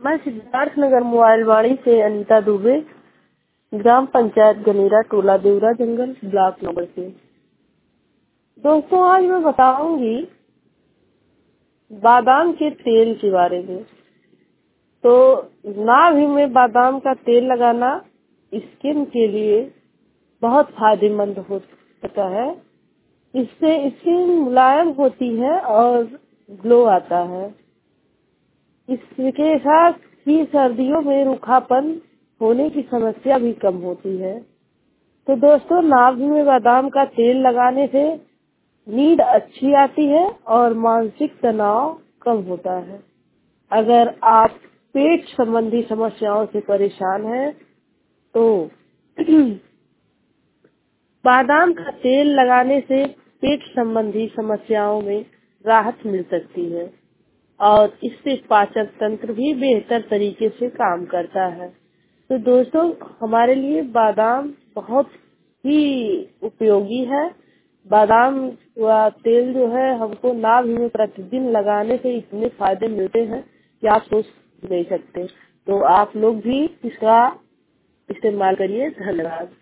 मैं सिद्धार्थ नगर मोबाइलवाड़ी से अनीता दुबे, ग्राम पंचायत गनेरा, टोला देवरा जंगल, ब्लॉक नंबर से। दोस्तों, आज मैं बताऊंगी बादाम के तेल के बारे में। तो नाभि में बादाम का तेल लगाना स्किन के लिए बहुत फायदेमंद होता है। इससे स्किन मुलायम होती है और ग्लो आता है। इसके साथ ही सर्दियों में रूखापन होने की समस्या भी कम होती है। तो दोस्तों, नाभि में बादाम का तेल लगाने से नींद अच्छी आती है और मानसिक तनाव कम होता है। अगर आप पेट संबंधी समस्याओं से परेशान हैं तो बादाम का तेल लगाने से पेट संबंधी समस्याओं में राहत मिल सकती है और इससे पाचन तंत्र भी बेहतर तरीके से काम करता है। तो दोस्तों, हमारे लिए बादाम बहुत ही उपयोगी है। बादाम का तेल जो है हमको नाभि में प्रतिदिन लगाने से इतने फायदे मिलते हैं कि आप सोच नहीं सकते। तो आप लोग भी इसका इस्तेमाल करिए। धन्यवाद।